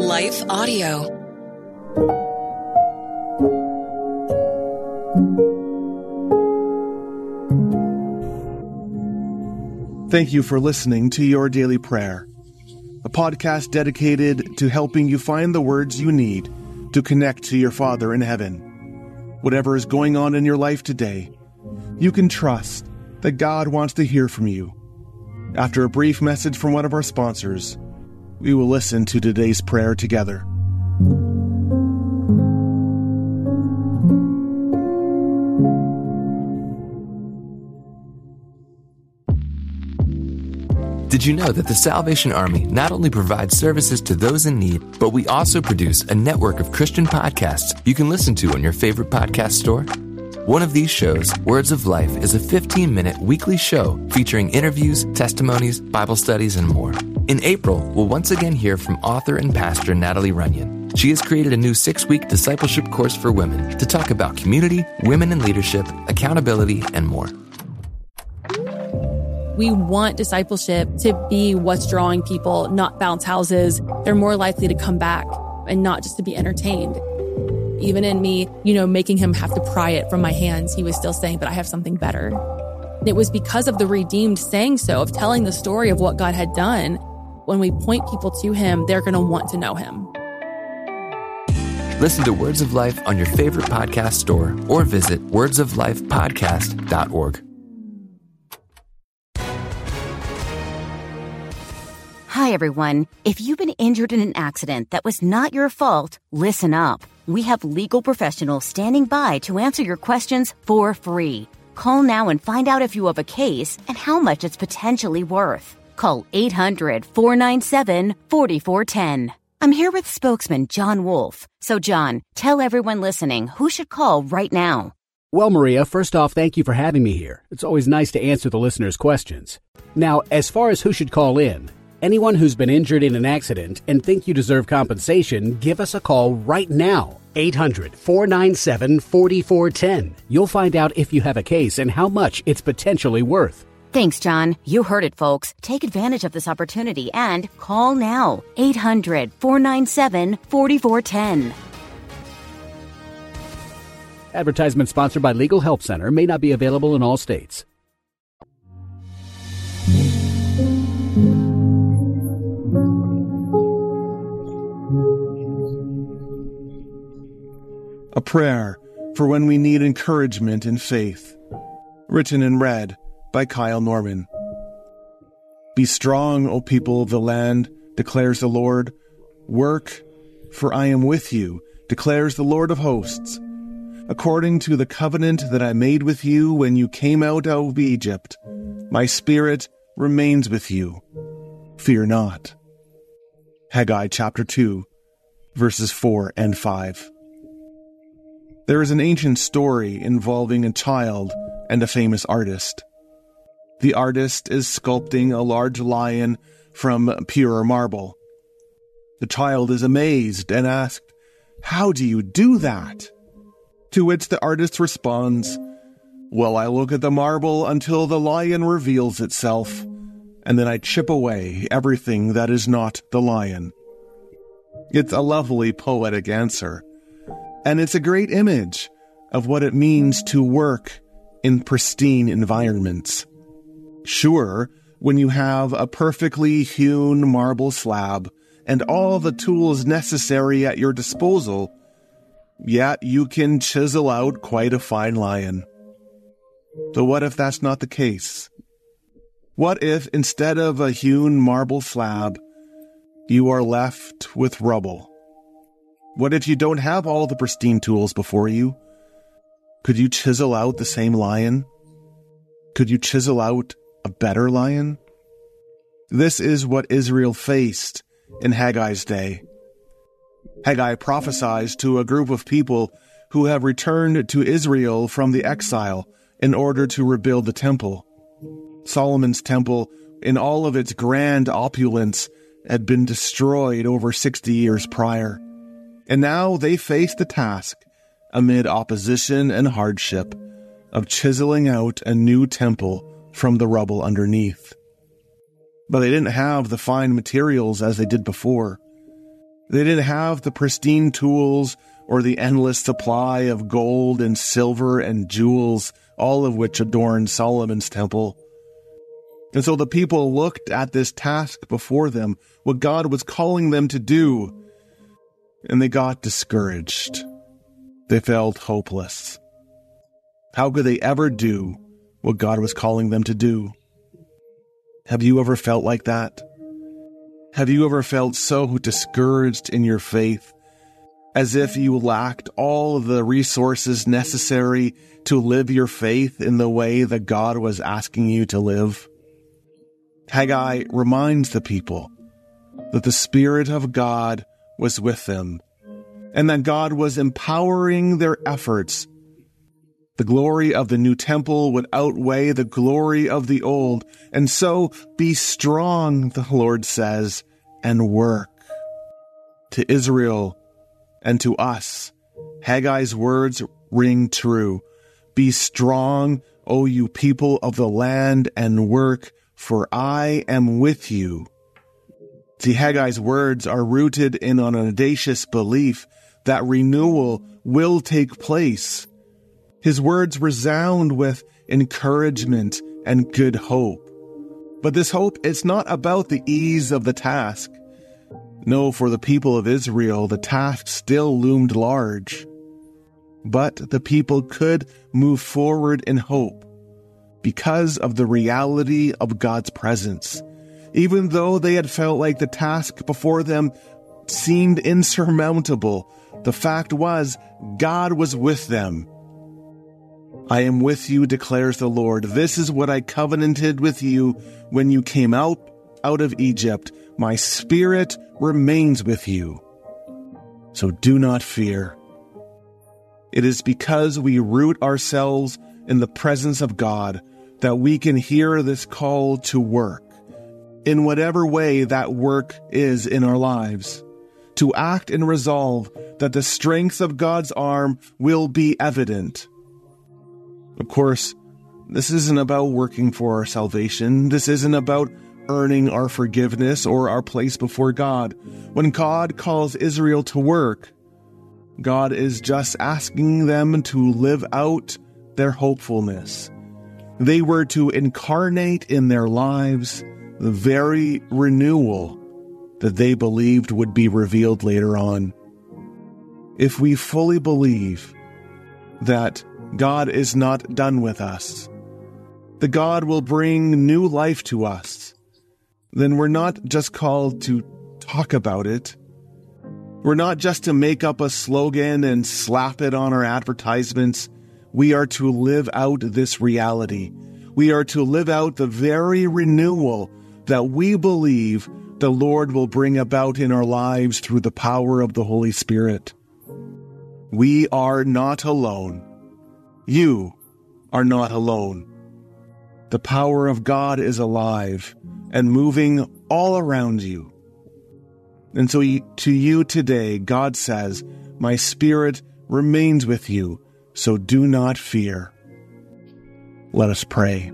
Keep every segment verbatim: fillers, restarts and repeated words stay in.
Life Audio. Thank you for listening to Your Daily Prayer, a podcast dedicated to helping you find the words you need to connect to your Father in heaven. Whatever is going on in your life today, you can trust that God wants to hear from you. After a brief message from one of our sponsors, we will listen to today's prayer together. Did you know that the Salvation Army not only provides services to those in need, but we also produce a network of Christian podcasts you can listen to on your favorite podcast store? One of these shows, Words of Life, is a fifteen-minute weekly show featuring interviews, testimonies, Bible studies, and more. In April, we'll once again hear from author and pastor Natalie Runyon. She has created a new six-week discipleship course for women to talk about community, women in leadership, accountability, and more. We want discipleship to be what's drawing people, not bounce houses. They're more likely to come back and not just to be entertained. Even in me, you know, making him have to pry it from my hands, he was still saying, but I have something better. It was because of the redeemed saying so, of telling the story of what God had done. When we point people to him, they're going to want to know him. Listen to Words of Life on your favorite podcast store or visit words of life podcast dot org. Hi, everyone. If you've been injured in an accident that was not your fault, listen up. We have legal professionals standing by to answer your questions for free. Call now and find out if you have a case and how much it's potentially worth. Call eight hundred, four nine seven, four four one zero. I'm here with spokesman John Wolf. So, John, tell everyone listening who should call right now. Well, Maria, first off, thank you for having me here. It's always nice to answer the listeners' questions. Now, as far as who should call in, anyone who's been injured in an accident and think you deserve compensation, give us a call right now. eight hundred, four nine seven, four four one zero. You'll find out if you have a case and how much it's potentially worth. Thanks, John. You heard it, folks. Take advantage of this opportunity and call now. eight hundred, four nine seven, four four one zero. Advertisement sponsored by Legal Help Center. May not be available in all states. A prayer for when we need encouragement in faith. Written and read by Kyle Norman. Be strong, O people of the land, declares the Lord. Work, for I am with you, declares the Lord of hosts. According to the covenant that I made with you when you came out of Egypt, my spirit remains with you. Fear not. Haggai chapter two, verses four and five. There is an ancient story involving a child and a famous artist. The artist is sculpting a large lion from pure marble. The child is amazed and asked, "How do you do that?" To which the artist responds, "Well, I look at the marble until the lion reveals itself, and then I chip away everything that is not the lion." It's a lovely poetic answer, and it's a great image of what it means to work in pristine environments. Sure, when you have a perfectly hewn marble slab and all the tools necessary at your disposal, yet you can chisel out quite a fine lion. So what if that's not the case? What if instead of a hewn marble slab, you are left with rubble? What if you don't have all the pristine tools before you? Could you chisel out the same lion? Could you chisel out a better lion? This is what Israel faced in Haggai's day. Haggai prophesies to a group of people who have returned to Israel from the exile in order to rebuild the temple. Solomon's temple, in all of its grand opulence, had been destroyed over sixty years prior. And now they face the task, amid opposition and hardship, of chiseling out a new temple from the rubble underneath. But they didn't have the fine materials as they did before. They didn't have the pristine tools or the endless supply of gold and silver and jewels, all of which adorned Solomon's temple. And so the people looked at this task before them, what God was calling them to do, and they got discouraged. They felt hopeless. How could they ever do what God was calling them to do? Have you ever felt like that? Have you ever felt so discouraged in your faith, as if you lacked all the resources necessary to live your faith in the way that God was asking you to live? Haggai reminds the people that the Spirit of God was with them, and that God was empowering their efforts. The glory of the new temple would outweigh the glory of the old, and so be strong, the Lord says, and work. To Israel and to us, Haggai's words ring true. Be strong, O you people of the land, and work, for I am with you. See, Haggai's words are rooted in an audacious belief that renewal will take place. His words resound with encouragement and good hope. But this hope is not about the ease of the task. No, for the people of Israel, the task still loomed large. But the people could move forward in hope because of the reality of God's presence. Even though they had felt like the task before them seemed insurmountable, the fact was God was with them. I am with you, declares the Lord. This is what I covenanted with you when you came out, out of Egypt. My Spirit remains with you. So do not fear. It is because we root ourselves in the presence of God that we can hear this call to work, in whatever way that work is in our lives, to act and resolve that the strength of God's arm will be evident. Of course, this isn't about working for our salvation. This isn't about earning our forgiveness or our place before God. When God calls Israel to work, God is just asking them to live out their hopefulness. They were to incarnate in their lives the very renewal that they believed would be revealed later on. If we fully believe that God is not done with us, that God will bring new life to us, then we're not just called to talk about it. We're not just to make up a slogan and slap it on our advertisements. We are to live out this reality. We are to live out the very renewal that we believe the Lord will bring about in our lives through the power of the Holy Spirit. We are not alone. You are not alone. The power of God is alive and moving all around you. And so to you today, God says, my Spirit remains with you, so do not fear. Let us pray.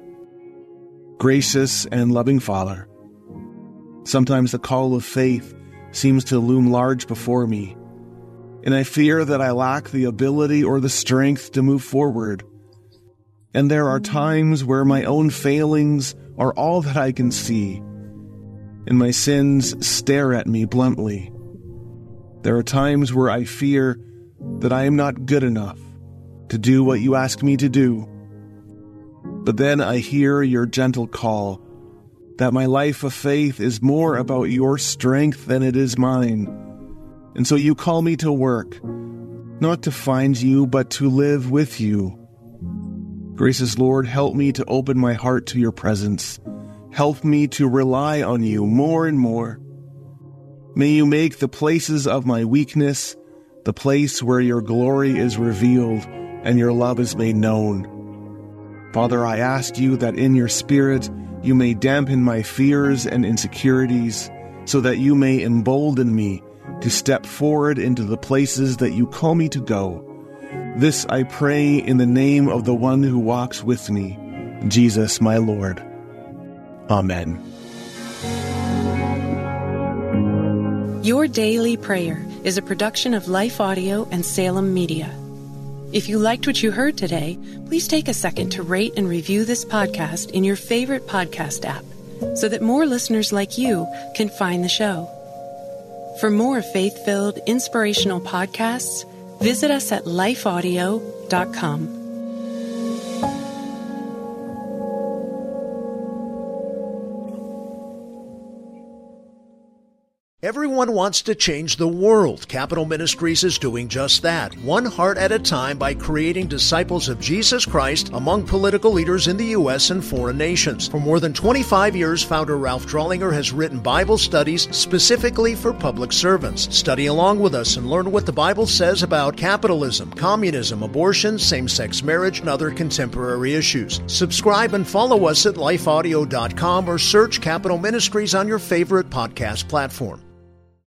Gracious and loving Father, sometimes the call of faith seems to loom large before me, and I fear that I lack the ability or the strength to move forward. And there are times where my own failings are all that I can see, and my sins stare at me bluntly. There are times where I fear that I am not good enough to do what you ask me to do. But then I hear your gentle call that my life of faith is more about your strength than it is mine. And so you call me to work, not to find you, but to live with you. Gracious Lord, help me to open my heart to your presence. Help me to rely on you more and more. May you make the places of my weakness the place where your glory is revealed and your love is made known. Father, I ask you that in your Spirit you may dampen my fears and insecurities, so that you may embolden me to step forward into the places that you call me to go. This I pray in the name of the one who walks with me, Jesus my Lord. Amen. Your Daily Prayer is a production of Life Audio and Salem Media. If you liked what you heard today, please take a second to rate and review this podcast in your favorite podcast app so that more listeners like you can find the show. For more faith-filled, inspirational podcasts, visit us at life audio dot com. Everyone wants to change the world. Capital Ministries is doing just that, one heart at a time, by creating disciples of Jesus Christ among political leaders in the U S and foreign nations. For more than twenty-five years, founder Ralph Drollinger has written Bible studies specifically for public servants. Study along with us and learn what the Bible says about capitalism, communism, abortion, same-sex marriage, and other contemporary issues. Subscribe and follow us at life audio dot com or search Capital Ministries on your favorite podcast platform.